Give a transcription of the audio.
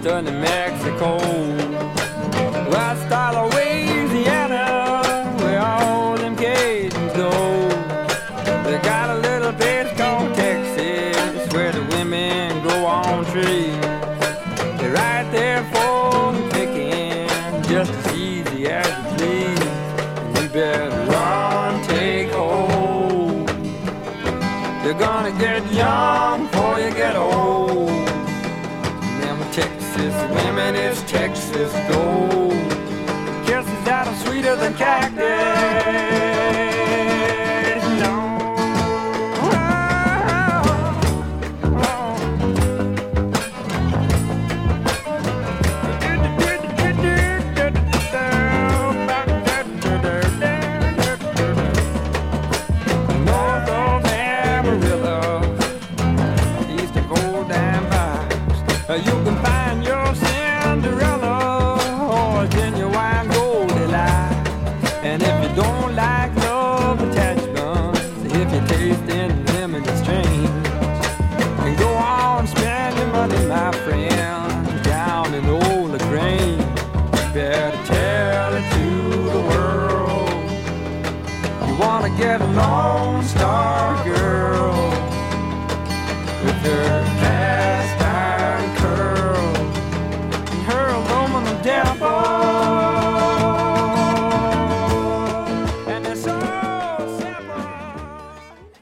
to New Mexico. West of Louisiana, where all them Cajuns go. They got a little place called Texas, where the women go on trees. They're right there for the picking, just as easy as you please. And you better run, take hold. You're gonna get young before you get old. Them Texas women is Texas gold. Kisses that are sweeter than cactus. You can find your Cinderella or a genuine Goldilocks. And if you don't like love attachments, if you're tasting